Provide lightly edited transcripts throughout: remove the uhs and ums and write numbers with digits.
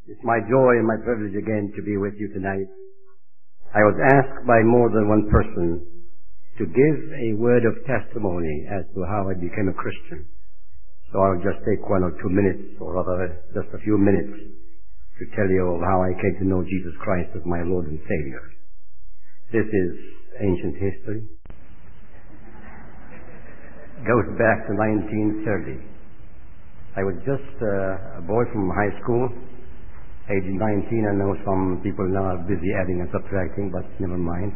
It's my joy and my privilege again to be with you tonight. I was asked by more than one person to give a word of testimony as to how I became a Christian. So I'll just take 1 or 2 minutes, or rather just a few minutes, to tell you of how I came to know Jesus Christ as my Lord and Savior. This is ancient history. It goes back to 1930. I was just a boy from high school, age 19. I know some people now are busy adding and subtracting, but never mind.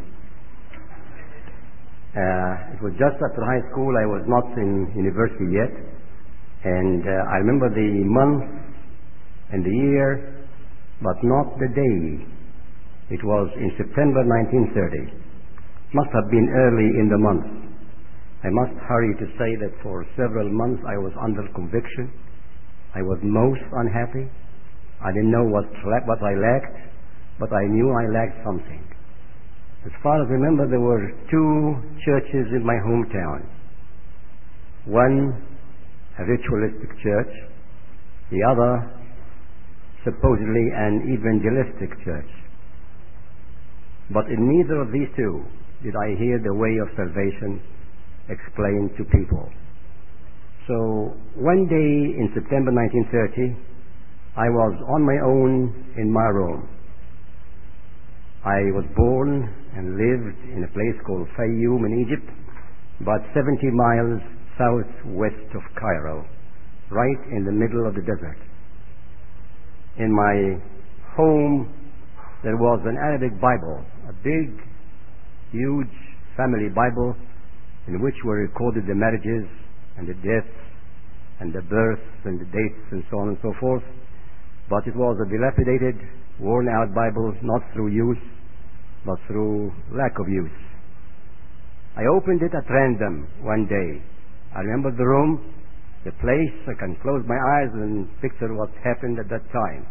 It was just after high school. I was not in university yet, and I remember the month and the year, but not the day. It was in September 1930. Must have been early in the month. I must hurry to say that for several months I was under conviction. I was most unhappy. I didn't know what I lacked, but I knew I lacked something. As far as I remember, there were 2 churches in my hometown. One, a ritualistic church. The other, supposedly an evangelistic church. But in neither of these 2 did I hear the way of salvation explained to people. So one day in September 1930, I was on my own in my room. I was born and lived in a place called Fayoum in Egypt, about 70 miles southwest of Cairo, right in the middle of the desert. In my home, there was an Arabic Bible, a big, huge family Bible in which were recorded the marriages and the deaths and the births and the dates and so on and so forth. But it was a dilapidated, worn-out Bible, not through use, but through lack of use. I opened it at random one day. I remember the room, the place. I can close my eyes and picture what happened at that time.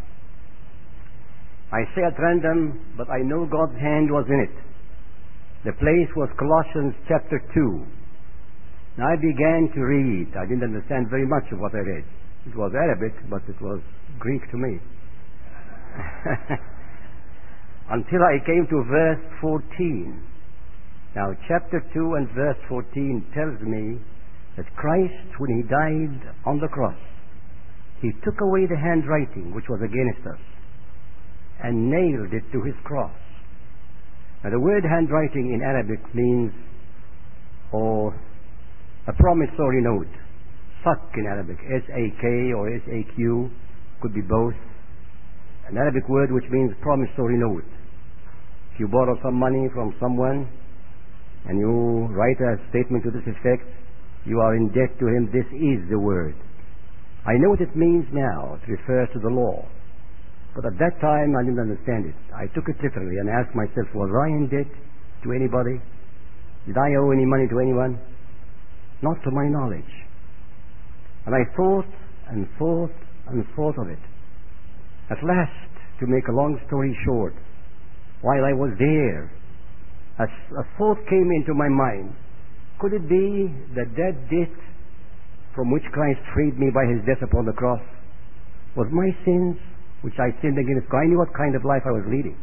I say at random, but I know God's hand was in it. The place was Colossians chapter 2. Now I began to read. I didn't understand very much of what I read. It was Arabic, but it was Greek to me. Until I came to verse 14. Now chapter 2 and verse 14 tells me that Christ, when He died on the cross, He took away the handwriting which was against us and nailed it to His cross. Now the word handwriting in Arabic means a promissory note. Sak in Arabic, S-A-K or S-A-Q, could be both. An Arabic word which means promissory note. If you borrow some money from someone and you write a statement to this effect, you are in debt to him. This is the word. I know what it means now. It refers to the law. But at that time I didn't understand it. I took it literally and asked myself, was I in debt to anybody? Did I owe any money to anyone? Not to my knowledge. And I thought and thought and thought of it. At last, to make a long story short, while I was there, a thought came into my mind. Could it be that that debt from which Christ freed me by His death upon the cross was my sins, which I sinned against God? I knew what kind of life I was leading.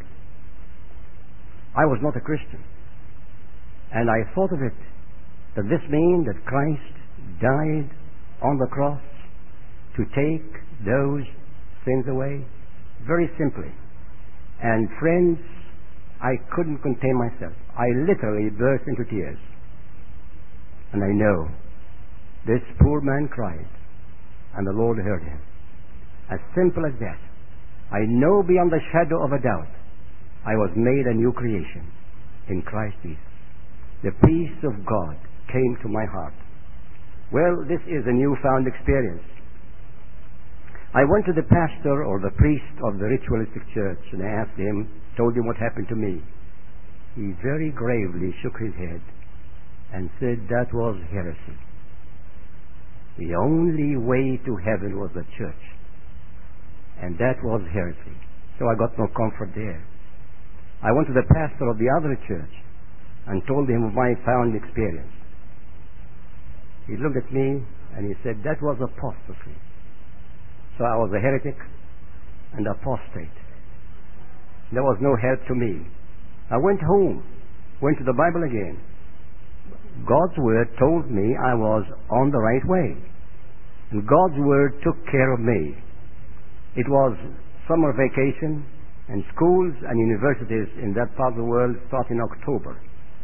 I was not a Christian. And I thought of it. Does this mean that Christ died on the cross to take those sins away? Very simply. And friends, I couldn't contain myself. I literally burst into tears. And I know this poor man cried, and the Lord heard him. As simple as that. I know beyond the shadow of a doubt I was made a new creation in Christ Jesus. The peace of God came to my heart. Well, this is a newfound experience. I went to the pastor or the priest of the ritualistic church and I asked him, told him what happened to me. He very gravely shook his head and said that was heresy. The only way to heaven was the church, and that was heresy. So I got no comfort there. I went to the pastor of the other church and told him of my found experience. He looked at me and he said that was apostasy. So I was a heretic and apostate. There was no help to me. I went home, went to the Bible again. God's Word told me I was on the right way. And God's Word took care of me. It was summer vacation, and schools and universities in that part of the world start in October.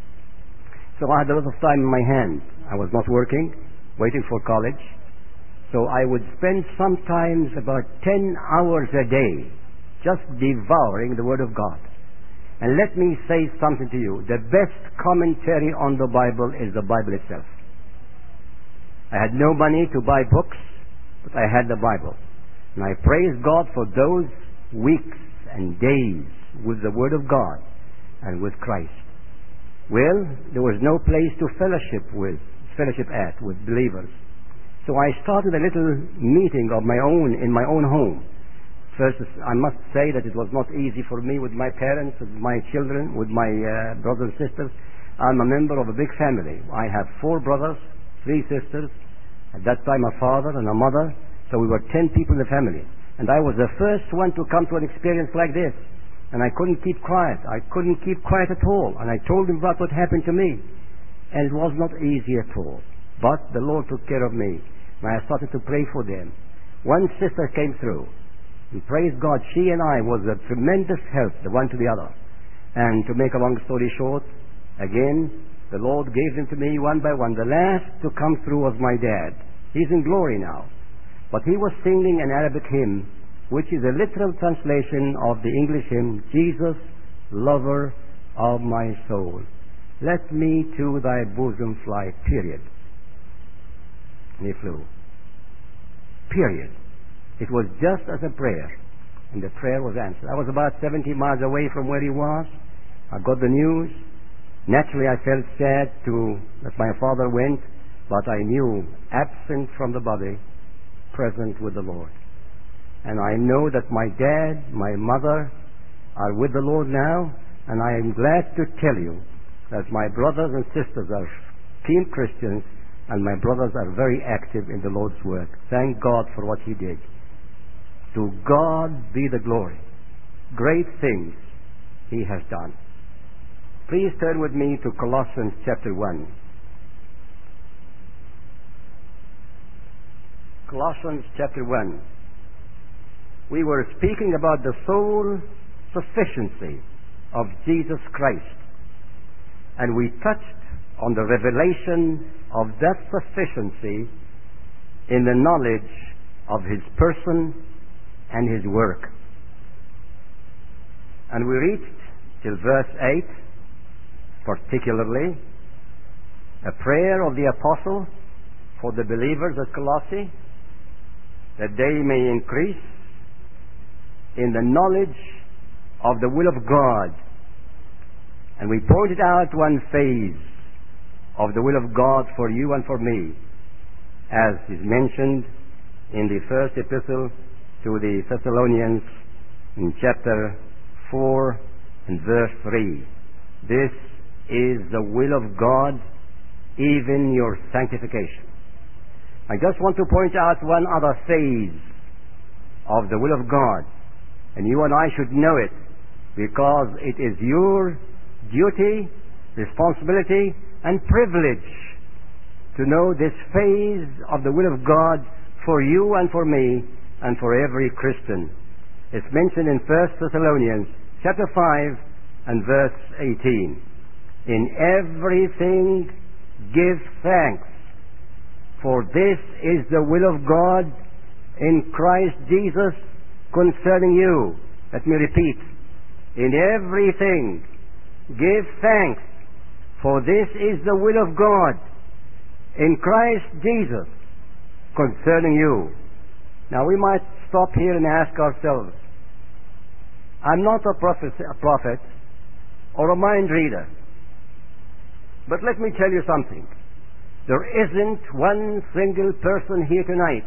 So I had a lot of time in my hands. I was not working, waiting for college. So I would spend sometimes about 10 hours a day just devouring the Word of God. And let me say something to you. The best commentary on the Bible is the Bible itself. I had no money to buy books, but I had the Bible. And I praise God for those weeks and days with the Word of God and with Christ. Well, there was no place to fellowship at with believers. So I started a little meeting of my own in my own home. First, I must say that it was not easy for me with my parents, with my children, with my brothers and sisters. I'm a member of a big family. I have 4 brothers, 3 sisters, at that time a father and a mother, so we were 10 people in the family. And I was the first one to come to an experience like this. And I couldn't keep quiet. I couldn't keep quiet at all. And I told him about what happened to me. And it was not easy at all. But the Lord took care of me. And I started to pray for them. One sister came through. And praise God, she and I was a tremendous help, the one to the other. And to make a long story short, again, the Lord gave them to me one by one. The last to come through was my dad. He's in glory now. But he was singing an Arabic hymn, which is a literal translation of the English hymn, Jesus, lover of my soul, let me to thy bosom fly, period. And he flew. Period. It was just as a prayer, and the prayer was answered. I was about 70 miles away from where he was. I got the news. Naturally, I felt sad that my father went, but I knew, absent from the body, present with the Lord. And I know that my dad, my mother are with the Lord now, and I am glad to tell you that my brothers and sisters are keen Christians, and my brothers are very active in the Lord's work. Thank God for what He did. To God be the glory. Great things He has done. Please turn with me to Colossians chapter 1. Colossians chapter 1. We were speaking about the sole sufficiency of Jesus Christ. And we touched on the revelation of that sufficiency in the knowledge of His person and His work. And we reached till verse 8, particularly, a prayer of the apostle for the believers at Colossae, that they may increase in the knowledge of the will of God. And we pointed out one phase of the will of God for you and for me, as is mentioned in the first epistle to the Thessalonians in chapter 4 and verse 3. This is the will of God, even your sanctification. I just want to point out one other phase of the will of God, and you and I should know it, because it is your duty, responsibility, and privilege to know this phase of the will of God for you and for me and for every Christian. It's mentioned in 1 Thessalonians chapter 5 and verse 18. In everything give thanks, for this is the will of God in Christ Jesus concerning you. Let me repeat. In everything give thanks, for this is the will of God in Christ Jesus concerning you. Now we might stop here and ask ourselves, I'm not a prophet or a mind reader, but let me tell you something. There isn't one single person here tonight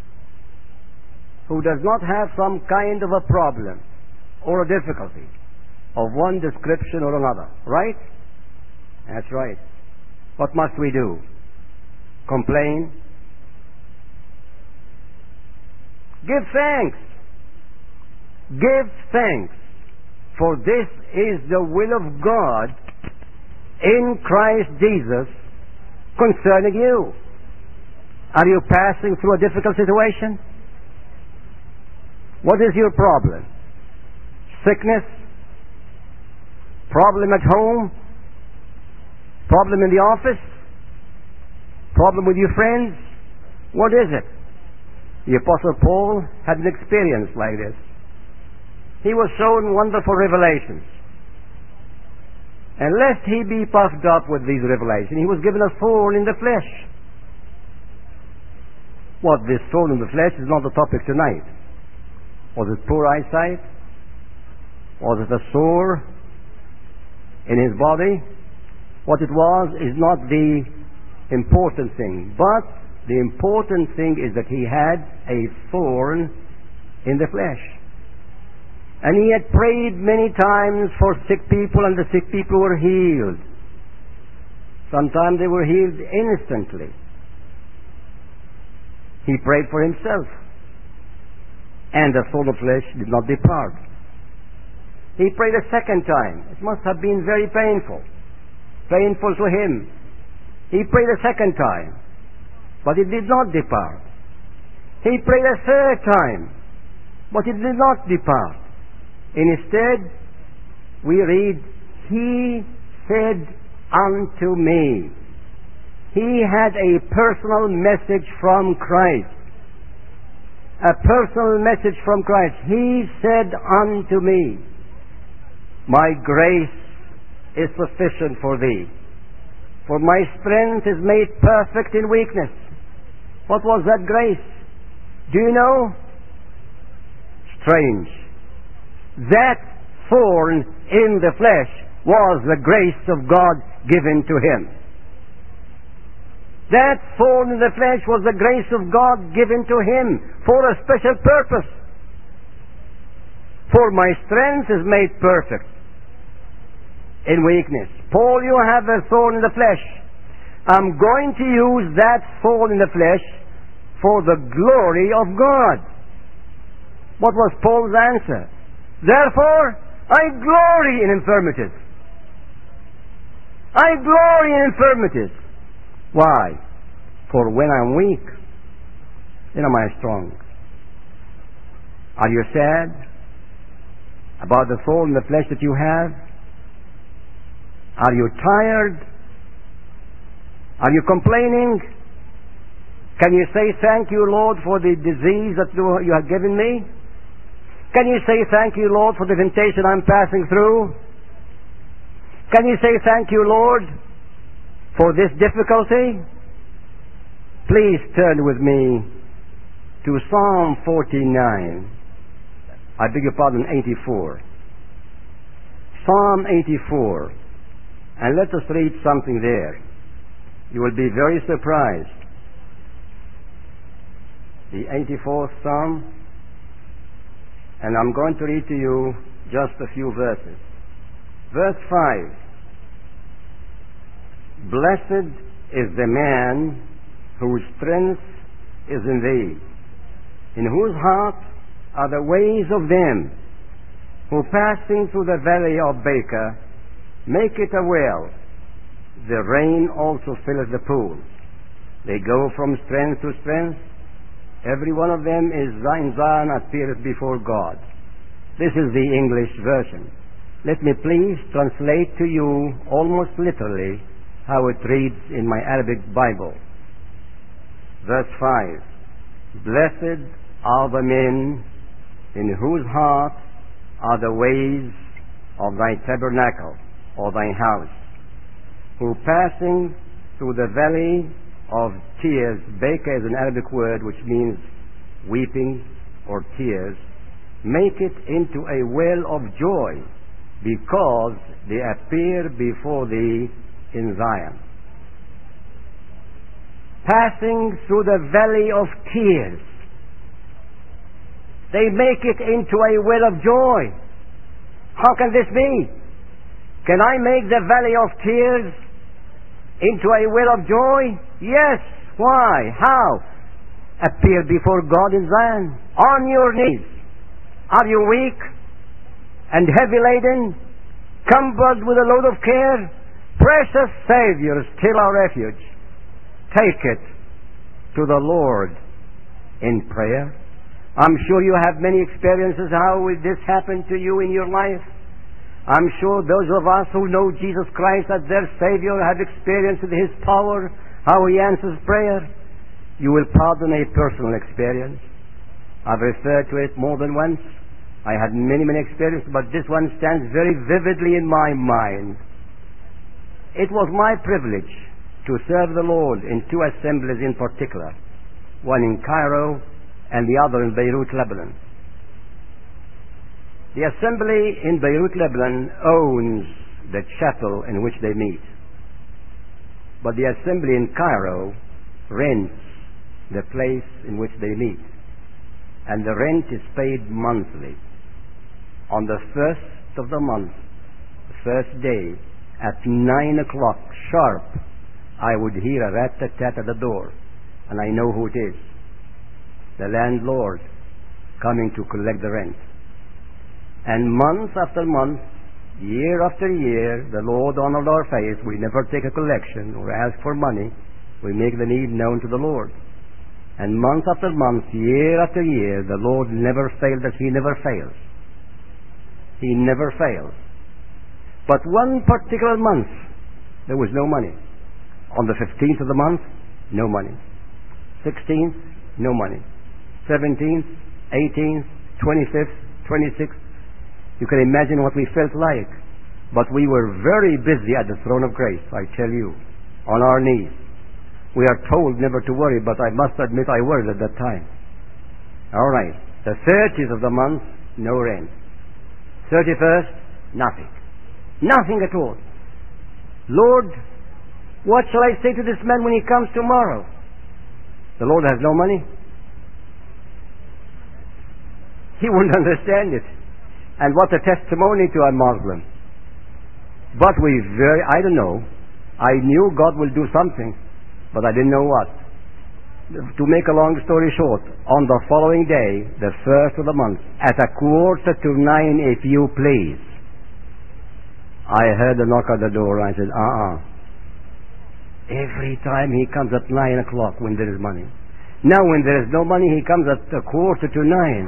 who does not have some kind of a problem or a difficulty of one description or another, right? That's right. What must we do? Complain? Give thanks. Give thanks, for this is the will of God in Christ Jesus concerning you. Are you passing through a difficult situation? What is your problem? Sickness? Problem at home? Problem in the office? Problem with your friends? What is it? The Apostle Paul had an experience like this. He was shown wonderful revelations. And lest he be puffed up with these revelations, he was given a thorn in the flesh. What, this thorn in the flesh is not the topic tonight. Was it poor eyesight? Was it a sore in his body? What it was is not the important thing. But the important thing is that he had a thorn in the flesh. And he had prayed many times for sick people, and the sick people were healed. Sometimes they were healed instantly. He prayed for himself, and the thorn of flesh did not depart. He prayed a second time. It must have been very painful to him. He prayed a second time, but it did not depart. He prayed a third time, but it did not depart. Instead, we read, He said unto me. He had a personal message from Christ. A personal message from Christ. He said unto me, My grace is sufficient for thee, for my strength is made perfect in weakness. What was that grace? Do you know? Strange. That thorn in the flesh was the grace of God given to him. That thorn in the flesh was the grace of God given to him for a special purpose. For my strength is made perfect in weakness. Paul, you have a thorn in the flesh. I'm going to use that thorn in the flesh for the glory of God. What was Paul's answer? Therefore, I glory in infirmities. I glory in infirmities. Why? For when I'm weak, then am I strong. Are you sad about the thorn in the flesh that you have? Are you tired? Are you complaining? Can you say, thank you, Lord, for the disease that you have given me? Can you say, thank you, Lord, for the temptation I'm passing through? Can you say, thank you, Lord, for this difficulty? Please turn with me to Psalm 49. I beg your pardon, 84. Psalm 84. And let us read something there. You will be very surprised. The 84th Psalm. And I'm going to read to you just a few verses. Verse 5. Blessed is the man whose strength is in thee, in whose heart are the ways of them who passing through the valley of Baca make it a well. The rain also filleth the pools. They go from strength to strength. Every one of them is in Zion appeareth before God. This is the English version. Let me please translate to you almost literally how it reads in my Arabic Bible. Verse 5. Blessed are the men in whose heart are the ways of thy tabernacle or thy house, who passing through the valley of tears. Baca is an Arabic word which means weeping or tears. Make it into a well of joy, because they appear before thee in Zion. Passing through the valley of tears, they make it into a well of joy. How can this be? Can I make the valley of tears into a well of joy? Yes. Why? How? Appear before God in Zion, on your knees, Are you weak and heavy laden, cumbered with a load of care? Precious Savior, still our refuge. Take it to the Lord in prayer. I'm sure you have many experiences how this happened to you in your life. I'm sure those of us who know Jesus Christ as their Savior have experienced His power, how He answers prayer. You will pardon a personal experience. I've referred to it more than once. I had many experiences, but this one stands very vividly in my mind. It was my privilege to serve the Lord in two assemblies in particular, one in Cairo and the other in Beirut, Lebanon. The assembly in Beirut, Lebanon owns the chapel in which they meet. But the assembly in Cairo rents the place in which they meet. And the rent is paid monthly. On the first of the month, the first day, at 9 o'clock sharp, I would hear a rat-tat-tat at the door. And I know who it is. The landlord coming to collect the rent. And month after month, year after year, the Lord honored our faith. We never take a collection or ask for money. We make the need known to the Lord. And month after month, year after year, the Lord never failed us. He never fails. He never fails. But one particular month, there was no money. On the 15th of the month, no money. 16th, no money. 17th, 18th, 25th, 26th. You can imagine what we felt like. But we were very busy at the throne of grace, I tell you, on our knees. We are told never to worry, but I must admit I worried at that time. All right. The 30th of the month, no rent. 31st, nothing. Nothing at all. Lord, what shall I say to this man when he comes tomorrow? The Lord has no money. He wouldn't understand it. And what a testimony to a Muslim. But I don't know. I knew God will do something, but I didn't know what. To make a long story short, on the following day, the first of the month, at 8:45, if you please, I heard a knock at the door. I said, Every time he comes at 9 o'clock when there is money. Now when there is no money, he comes at 8:45.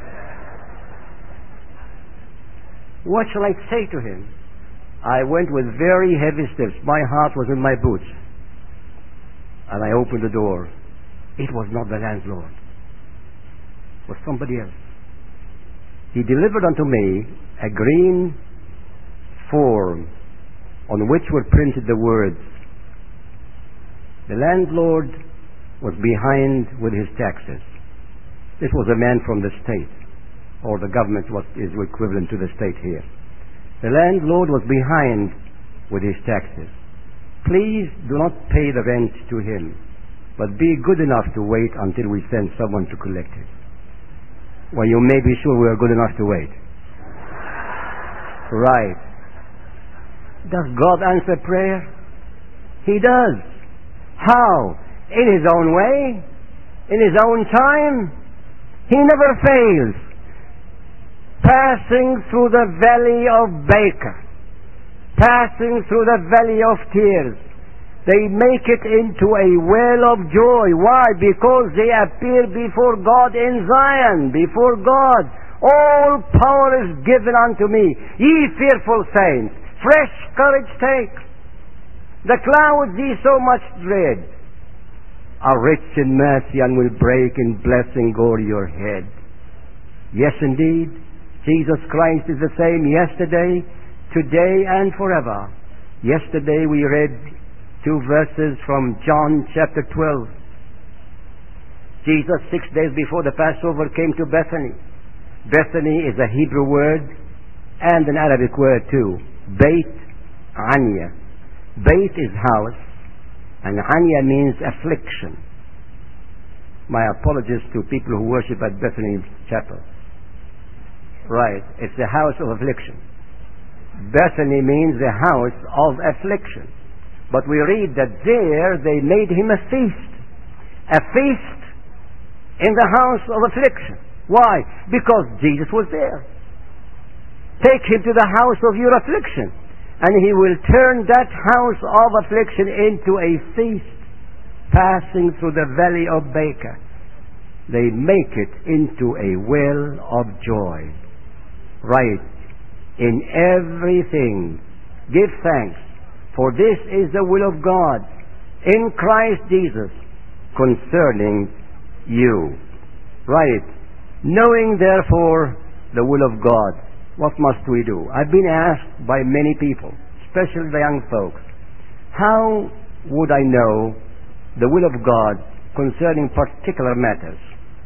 What shall I say to him? I went with very heavy steps. My heart was in my boots. And I opened the door. It was not the landlord. It was somebody else. He delivered unto me a green form on which were printed the words, the landlord was behind with his taxes. This was a man from the state, or the government is equivalent to the state here. The landlord was behind with his taxes. Please do not pay the rent to him, but be good enough to wait until we send someone to collect it. Well, you may be sure we are good enough to wait. Right. Does God answer prayer? He does. How? In His own way, in His own time. He never fails. Passing through the valley of Baker, passing through the valley of tears, they make it into a well of joy. Why? Because they appear before God in Zion, before God. All power is given unto me. Ye fearful saints, fresh courage take. The clouds ye so much dread are rich in mercy and will break in blessing o'er your head. Yes, indeed, Jesus Christ is the same yesterday, today, and forever. Yesterday we read 2 verses from John chapter 12. Jesus, 6 days before the Passover, came to Bethany. Bethany is a Hebrew word and an Arabic word too. Beit Anya. Beit is house, and Anya means affliction. My apologies to people who worship at Bethany Chapel. Right, it's the house of affliction. Bethany means the house of affliction. But we read that there they made him a feast. A feast in the house of affliction. Why? Because Jesus was there. Take him to the house of your affliction, and he will turn that house of affliction into a feast, passing through the valley of Baca. They make it into a well of joy. Right. In everything, give thanks, for this is the will of God in Christ Jesus concerning you. Right. Knowing therefore the will of God, what must we do? I've been asked by many people, especially the young folks, how would I know the will of God concerning particular matters?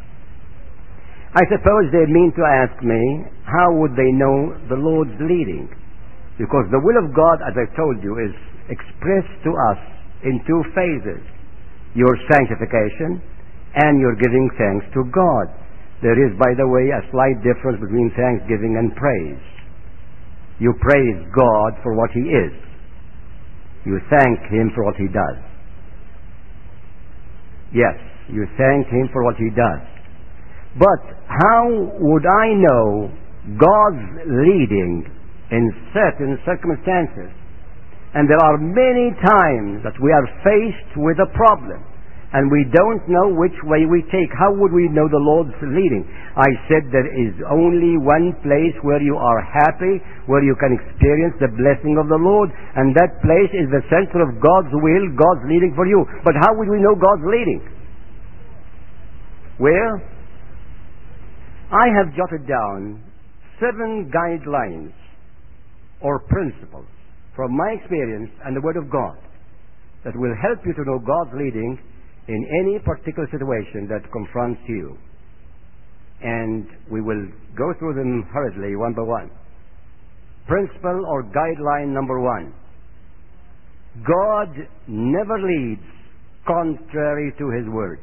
I suppose they mean to ask me, how would they know the Lord's leading? Because the will of God, as I told you, is expressed to us in two phases: your sanctification and your giving thanks to God. There is, by the way, a slight difference between thanksgiving and praise. You praise God for what He is. You thank Him for what He does. Yes, you thank Him for what He does. But how would I know God's leading in certain circumstances? And there are many times that we are faced with a problem, and we don't know which way we take. How would we know the Lord's leading? I said there is only one place where you are happy, where you can experience the blessing of the Lord, and that place is the center of God's will, God's leading for you. But how would we know God's leading? Well, I have jotted down 7 guidelines or principles from my experience and the Word of God that will help you to know God's leading in any particular situation that confronts you. And we will go through them hurriedly, one by one. Principle or guideline number 1. God never leads contrary to His Word.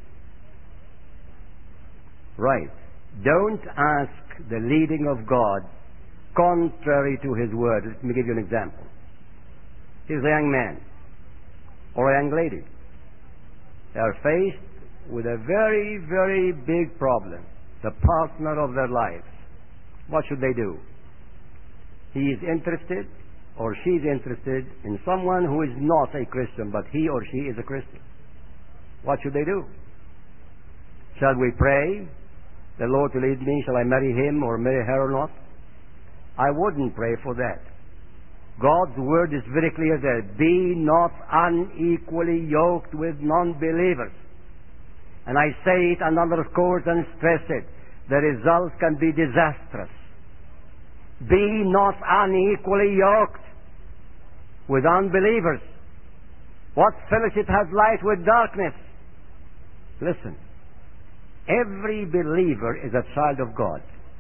Right. Don't ask the leading of God contrary to His Word. Let me give you an example. Here's a young man or a young lady. They are faced with a very, very big problem, the partner of their lives. What should they do? He is interested or she is interested in someone who is not a Christian, but he or she is a Christian. What should they do? Shall we pray the Lord to lead me? Shall I marry him or marry her or not? I wouldn't pray for that. God's word is very clear there. Be not unequally yoked with non-believers. And I say it and underscore it and stress it. The results can be disastrous. Be not unequally yoked with unbelievers. What fellowship has light with darkness? Listen. Every believer is a child of God.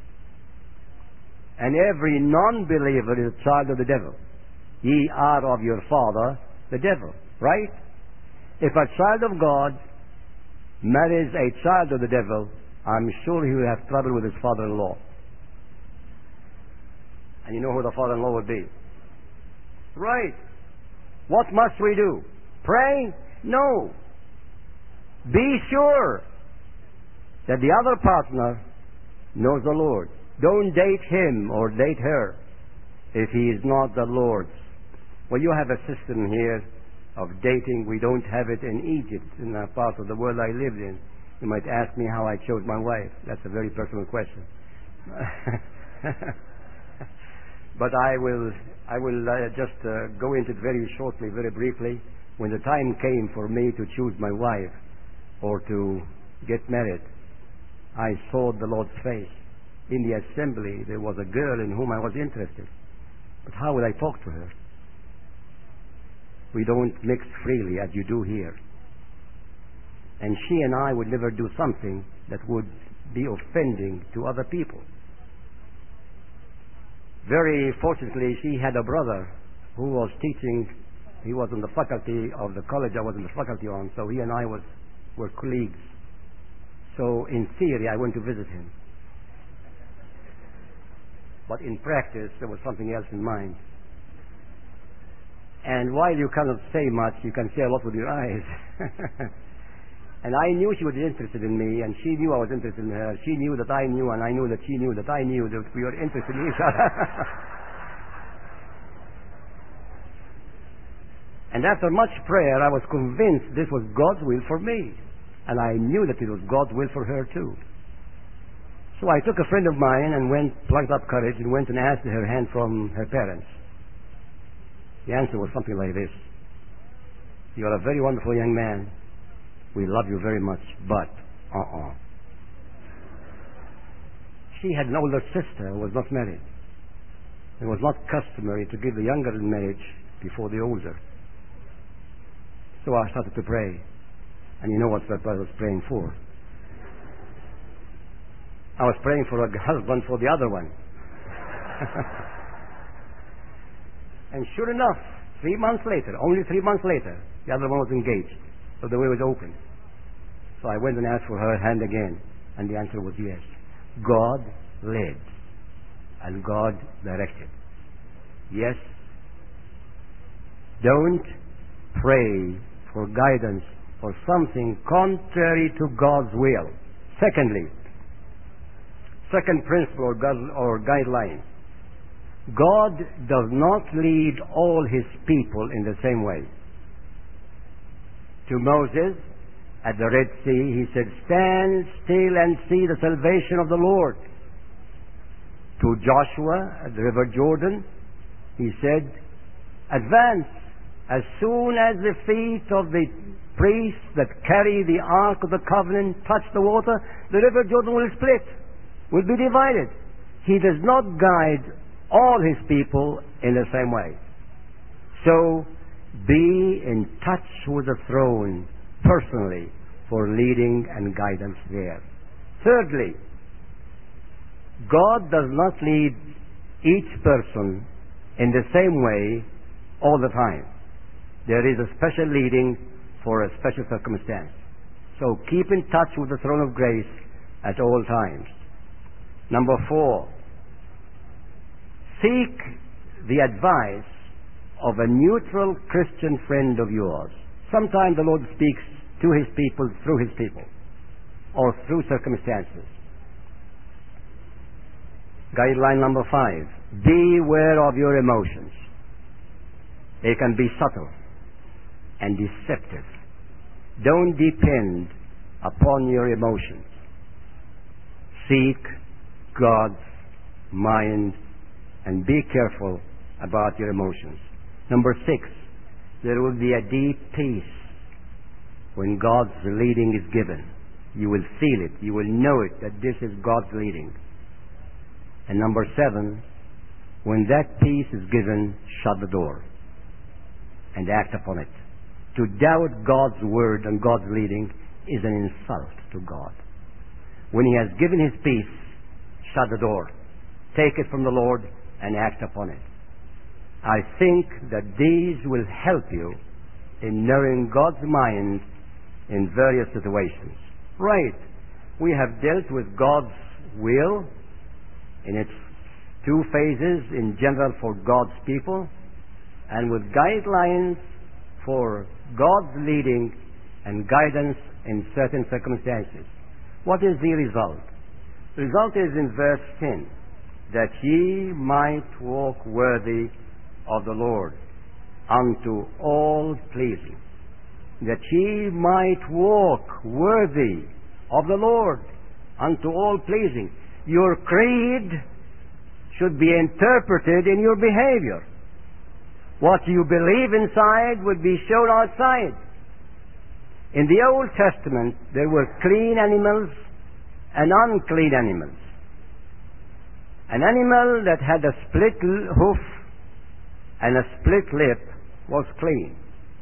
And every non-believer is a child of the devil. Ye are of your father, the devil. Right? If a child of God marries a child of the devil, I'm sure he will have trouble with his father-in-law. And you know who the father-in-law would be. Right. What must we do? Pray? No. Be sure that the other partner knows the Lord. Don't date him or date her if he is not the Lord's. Well, you have a system here of dating. We don't have it in Egypt, in the part of the world I lived in. You might ask me how I chose my wife. That's a very personal question. But I will just go into it very shortly, very briefly. When the time came for me to choose my wife or to get married, I saw the Lord's face. In the assembly, there was a girl in whom I was interested. But how would I talk to her? We don't mix freely as you do here. And she and I would never do something that would be offending to other people. Very fortunately, she had a brother who was teaching. He was in the faculty of the college I was in the faculty on, so he and I were colleagues. So in theory, I went to visit him. But in practice, there was something else in mind. And while you cannot say much, you can say a lot with your eyes. And I knew she was interested in me, and she knew I was interested in her. She knew that I knew, and I knew that she knew that I knew that we were interested in each other. And after much prayer, I was convinced this was God's will for me. And I knew that it was God's will for her too. So I took a friend of mine and plucked up courage and went and asked her hand from her parents. The answer was something like this: "You are a very wonderful young man. We love you very much, but She had an older sister who was not married. It was not customary to give the younger in marriage before the older. So I started to pray. And you know what I was praying for? I was praying for a husband for the other one. And sure enough, 3 months later, only 3 months later, the other one was engaged. So the way was open. So I went and asked for her hand again. And the answer was yes. God led. And God directed. Yes. Don't pray for guidance for something contrary to God's will. Secondly, second principle or guideline: God does not lead all His people in the same way. To Moses at the Red Sea, He said, "Stand still and see the salvation of the Lord." To Joshua at the River Jordan, He said, "Advance. As soon as the feet of the priests that carry the Ark of the Covenant touch the water, the River Jordan will split, will be divided." He does not guide all His people in the same way. So, be in touch with the throne personally for leading and guidance there. Thirdly, God does not lead each person in the same way all the time. There is a special leading for a special circumstance. So keep in touch with the throne of grace at all times. Number 4, seek the advice of a neutral Christian friend of yours. Sometimes the Lord speaks to His people through His people or through circumstances. Guideline number 5, beware of your emotions. They can be subtle and deceptive. Don't depend upon your emotions. Seek God's mind and be careful about your emotions. Number 6, there will be a deep peace when God's leading is given. You will feel it. You will know it, that this is God's leading. And number 7, when that peace is given, shut the door and act upon it. To doubt God's word and God's leading is an insult to God. When He has given His peace, shut the door. Take it from the Lord and act upon it. I think that these will help you in knowing God's mind in various situations. Right. We have dealt with God's will in its 2 phases in general for God's people, and with guidelines for God's leading and guidance in certain circumstances. What is the result? The result is in verse 10, that ye might walk worthy of the Lord, unto all pleasing. That ye might walk worthy of the Lord, unto all pleasing. Your creed should be interpreted in your behavior. What you believe inside would be shown outside. In the Old Testament, there were clean animals and unclean animals. An animal that had a split hoof and a split lip was clean.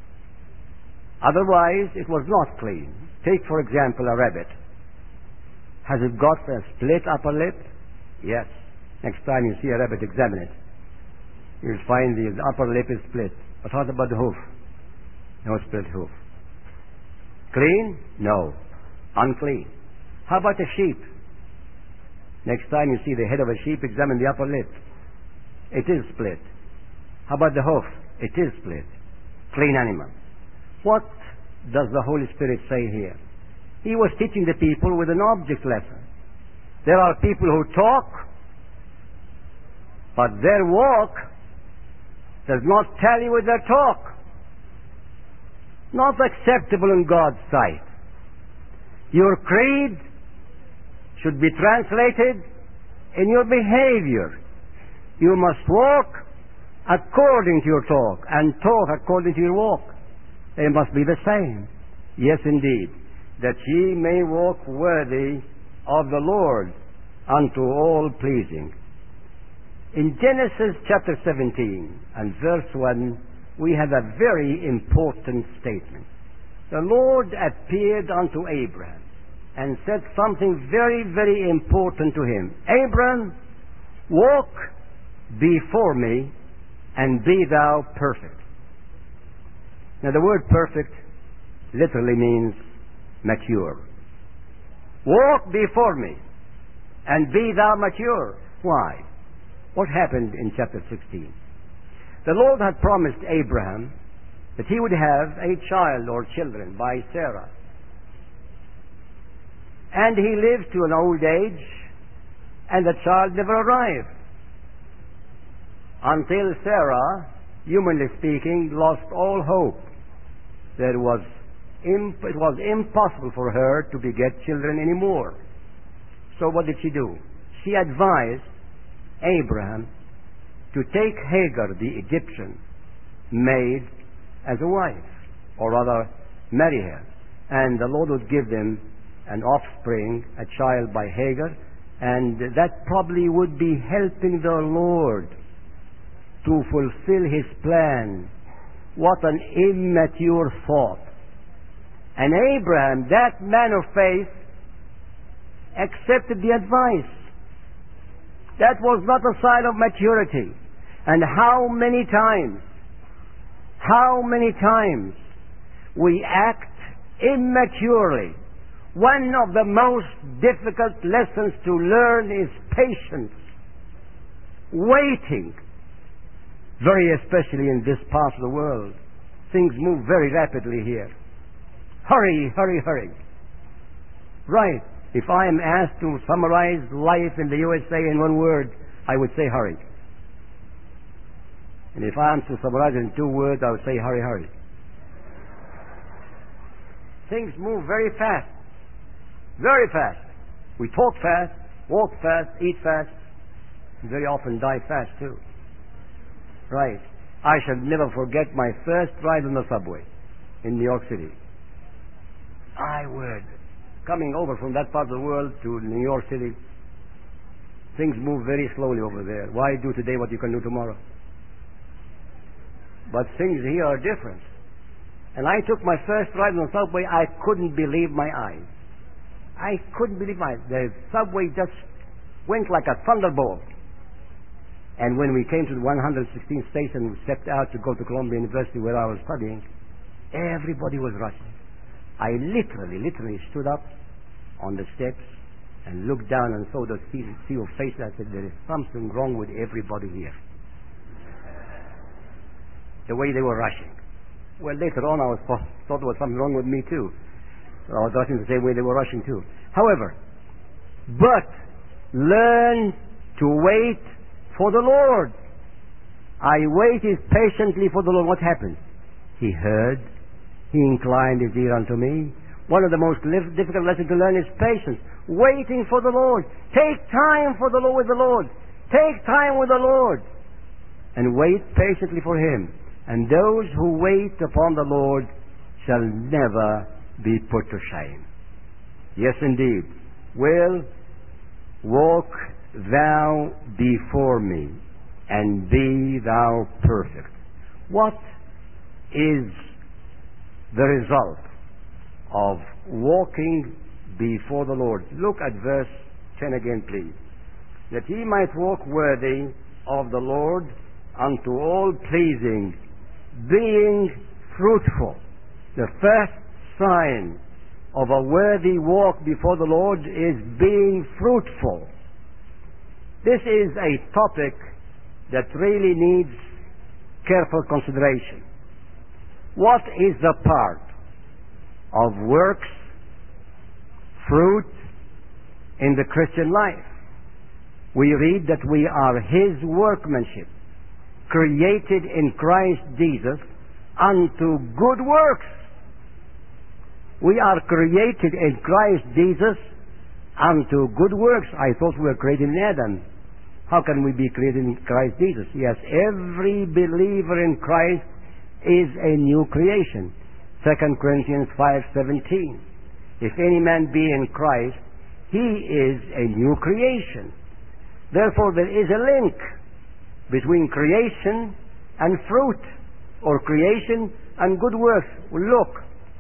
Otherwise, it was not clean. Take, for example, a rabbit. Has it got a split upper lip? Yes. Next time you see a rabbit, examine it. You'll find the upper lip is split. But what about the hoof? No split hoof. Clean? No. Unclean. How about a sheep? Next time you see the head of a sheep, examine the upper lip. It is split. How about the hoof? It is split. Clean animal. What does the Holy Spirit say here? He was teaching the people with an object lesson. There are people who talk, but their walk does not tally with their talk. Not acceptable in God's sight. Your creed should be translated in your behavior. You must walk according to your talk and talk according to your walk. They must be the same. Yes, indeed. That ye may walk worthy of the Lord unto all pleasing. In Genesis chapter 17 and verse 1, we have a very important statement. The Lord appeared unto Abraham and said something very, very important to him. Abraham, walk before me and be thou perfect. Now the word perfect literally means mature. Walk before me and be thou mature. Why? What happened in chapter 16? The Lord had promised Abraham that he would have a child or children by Sarah. And he lived to an old age, and the child never arrived. Until Sarah, humanly speaking, lost all hope. It was impossible for her to beget children anymore. So what did she do? She advised Abraham to take Hagar, the Egyptian maid, as a wife, or rather marry her. And the Lord would give them an offspring, a child by Hagar, and that probably would be helping the Lord to fulfill his plan. What an immature thought. And Abraham, that man of faith, accepted the advice. That was not a sign of maturity. And how many times we act immaturely. One of the most difficult lessons to learn is patience. Waiting. Very especially in this part of the world. Things move very rapidly here. Hurry, hurry, hurry. Right. If I am asked to summarize life in the USA in one word, I would say hurry. And if I am to summarize it in 2 words, I would say hurry, hurry. Things move very fast. Very fast. We talk fast, walk fast, eat fast, and very often die fast too. Right. I shall never forget my first ride on the subway in New York City. I would. Coming over from that part of the world to New York City, things move very slowly over there. Why do today what you can do tomorrow? But things here are different. And I took my first ride on the subway, I couldn't believe my eyes. I couldn't believe my eyes. The subway just went like a thunderbolt. And when we came to the 116th station, we stepped out to go to Columbia University where I was studying, everybody was rushing. I literally stood up on the steps and looked down and saw the sea of faces. I said, there is something wrong with everybody here. The way they were rushing. Well, later on I thought there was something wrong with me too. So I was rushing the same way they were rushing too. However, but learn to wait for the Lord. I waited patiently for the Lord. What happened? He heard. He inclined his ear unto me. One of the most difficult lessons to learn is patience. Waiting for the Lord. Take time for the Lord with the Lord. Take time with the Lord. And wait patiently for Him. And those who wait upon the Lord shall never be put to shame. Yes, indeed. Well, walk thou before me, and be thou perfect. What is the result of walking before the Lord? Look at verse 10 again, please. That ye might walk worthy of the Lord unto all pleasing, being fruitful. The first sign of a worthy walk before the Lord is being fruitful. This is a topic that really needs careful consideration. What is the part of works fruit in the Christian life. We read that we are His workmanship, created in Christ Jesus unto good works. We are created in Christ Jesus unto good works. I thought we were created in Adam. How can we be created in Christ Jesus? Yes, every believer in Christ is a new creation. 2 Corinthians 5:17. If any man be in Christ, he is a new creation. Therefore, there is a link between creation and fruit, or creation and good works. Look,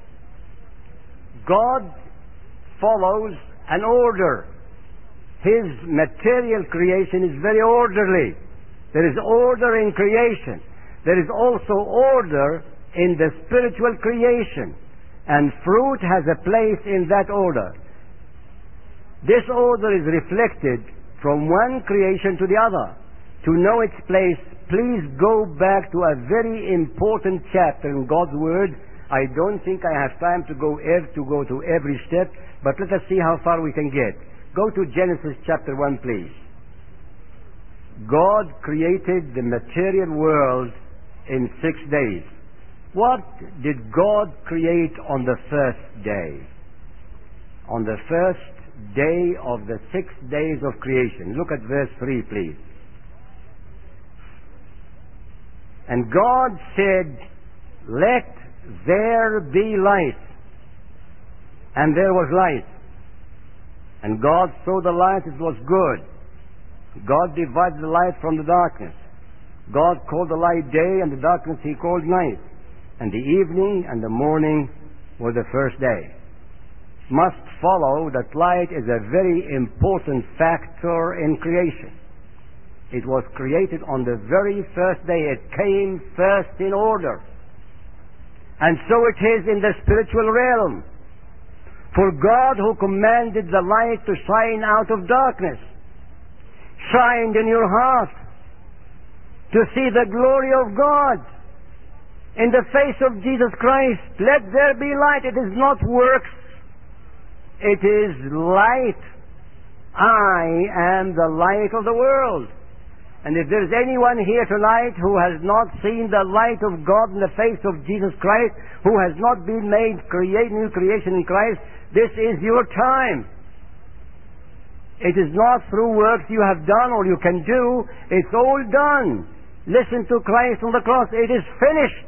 God follows an order. His material creation is very orderly. There is order in creation. There is also order in the spiritual creation. And fruit has a place in that order. This order is reflected from one creation to the other. To know its place, please go back to a very important chapter in God's Word. I don't think I have time to go to every step, but let us see how far we can get. Go to Genesis chapter 1, please. God created the material world in 6 days. What did God create on the first day? On the first day of the 6 days of creation. Look at verse 3, please. And God said, "Let there be light." And there was light. And God saw the light, it was good. God divided the light from the darkness. God called the light day, and the darkness He called night. And the evening and the morning were the first day. Must follow that light is a very important factor in creation. It was created on the very first day. It came first in order. And so it is in the spiritual realm. For God, who commanded the light to shine out of darkness, shined in your heart to see the glory of God in the face of Jesus Christ. Let there be light. It is not works. It is light. I am the light of the world. And if there is anyone here tonight who has not seen the light of God in the face of Jesus Christ, who has not been made new creation in Christ, this is your time. It is not through works you have done or you can do. It's all done. Listen to Christ on the cross. It is finished.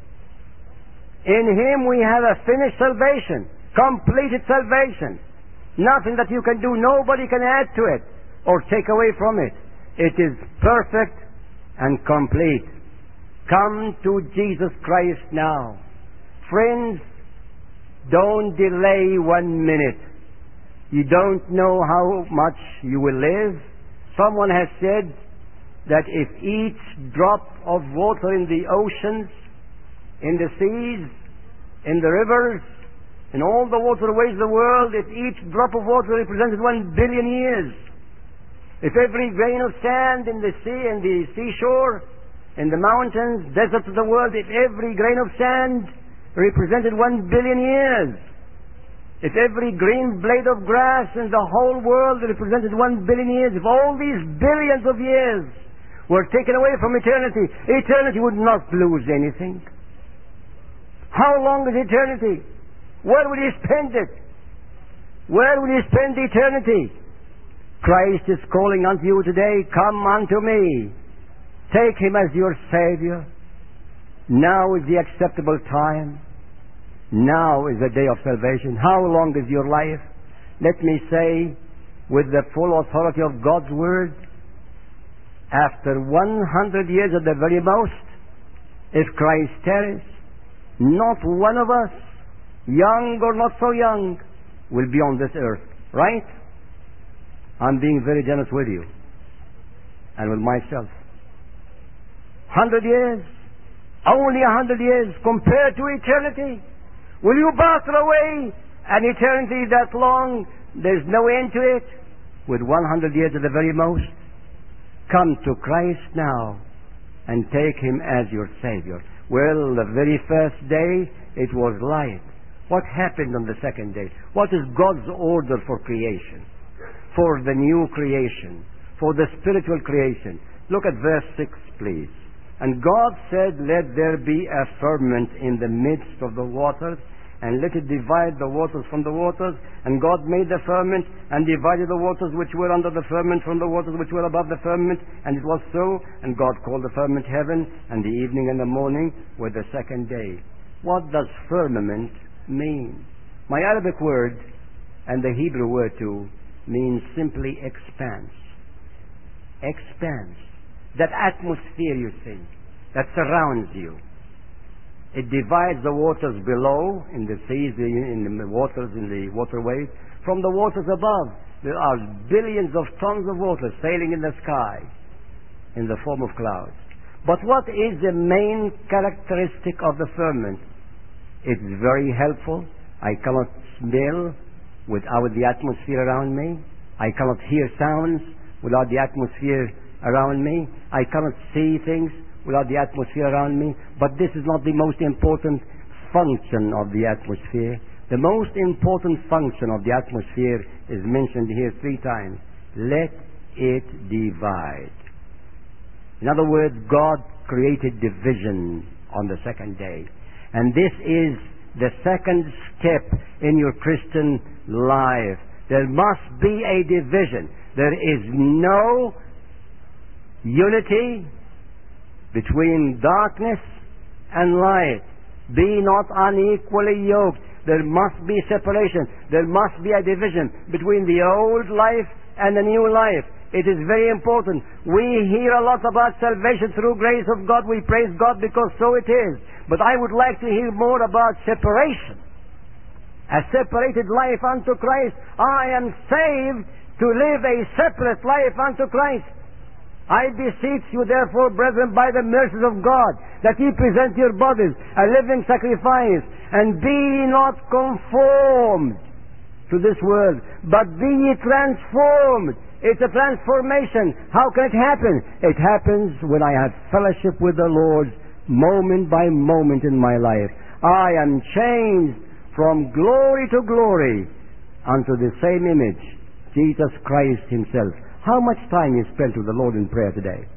In Him we have a finished salvation. Completed salvation. Nothing that you can do. Nobody can add to it or take away from it. It is perfect and complete. Come to Jesus Christ now. Friends, don't delay 1 minute. You don't know how much you will live. Someone has said that if each drop of water in the oceans, in the seas, in the rivers, in all the waterways of the world, if each drop of water represented 1 billion years, if every grain of sand in the sea, in the seashore, in the mountains, deserts of the world, if every grain of sand represented 1 billion years, if every green blade of grass in the whole world represented 1 billion years, if all these billions of years were taken away from eternity, eternity would not lose anything. How long is eternity? Where will you spend it? Where will you spend eternity? Christ is calling unto you today, come unto me. Take Him as your Savior. Now is the acceptable time. Now is the day of salvation. How long is your life? Let me say, with the full authority of God's Word, after 100 years at the very most, if Christ tarries, not one of us, young or not so young, will be on this earth. Right? I'm being very generous with you and with myself. 100 years, only 100 years compared to eternity. Will you battle away an eternity that long? There's no end to it. With 100 years at the very most, come to Christ now and take Him as your Savior. Well, the very first day it was light. What happened on the second day? What is God's order for creation? For the new creation, for the spiritual creation. Look at verse 6, please. And God said, let there be a firmament in the midst of the waters, and let it divide the waters from the waters. And God made the firmament, and divided the waters which were under the firmament from the waters which were above the firmament. And it was so. And God called the firmament heaven, and the evening and the morning were the second day. What does firmament mean? My Arabic word, and the Hebrew word too, means simply expanse. Expanse. That atmosphere, you see, that surrounds you. It divides the waters below, in the seas, in the waters, in the waterways, from the waters above. There are billions of tons of water sailing in the sky in the form of clouds. But what is the main characteristic of the firmament? It's very helpful. I cannot smell without the atmosphere around me. I cannot hear sounds without the atmosphere around me. I cannot see things without the atmosphere around me. But this is not the most important function of the atmosphere. The most important function of the atmosphere is mentioned here 3 times. Let it divide. In other words, God created division on the second day. And this is the second step in your Christian life. There must be a division. There is no unity between darkness and light. Be not unequally yoked. There must be separation. There must be a division between the old life and the new life. It is very important. We hear a lot about salvation through grace of God. We praise God because so it is. But I would like to hear more about separation. A separated life unto Christ. I am saved to live a separate life unto Christ. I beseech you therefore, brethren, by the mercies of God, that ye present your bodies a living sacrifice, and be not conformed to this world, but be ye transformed. It's a transformation. How can it happen? It happens when I have fellowship with the Lord moment by moment in my life. I am changed from glory to glory unto the same image, Jesus Christ himself. How much time you spent with the Lord in prayer today?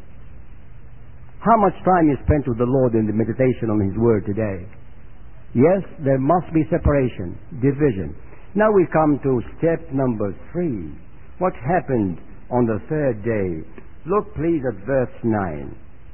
How much time you spent with the Lord in the meditation on his word today? Yes, there must be separation, division. Now we come to step number 3. What happened on the third day? Look please at verse 9.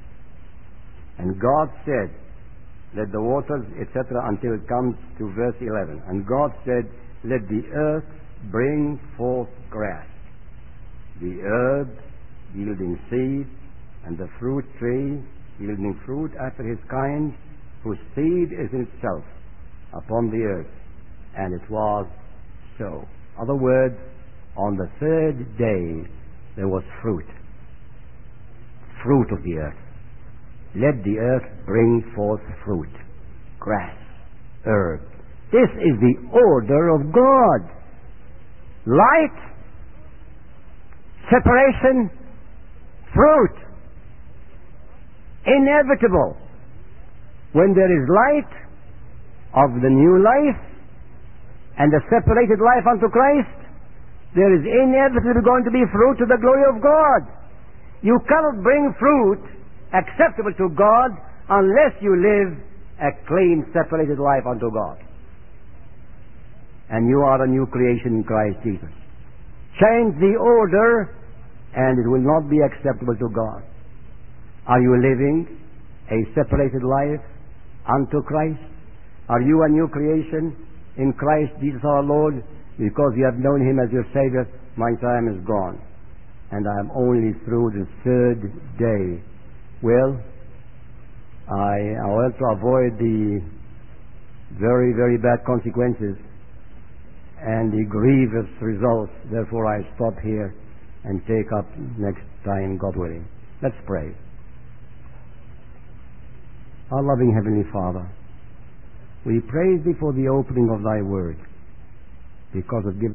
And God said, let the waters, etc., until it comes to verse 11. And God said, let the earth bring forth grass, the herb yielding seed, and the fruit tree yielding fruit after his kind, whose seed is in itself upon the earth. And it was so. Other words, on the third day there was fruit. Fruit of the earth. Let the earth bring forth fruit, grass, herb. This is the order of God. Light, separation, fruit. Inevitable. When there is light of the new life and the separated life unto Christ, there is inevitably going to be fruit to the glory of God. You cannot bring fruit acceptable to God unless you live a clean, separated life unto God. And you are a new creation in Christ Jesus. Change the order and it will not be acceptable to God. Are you living a separated life unto Christ? Are you a new creation in Christ Jesus our Lord? Because you have known him as your Savior, my time is gone. And I am only through the third day. Well, I want to avoid the very, very bad consequences and the grievous results. Therefore, I stop here and take up next time, God willing. Let's pray. Our loving Heavenly Father, we praise Thee for the opening of Thy Word, because it gives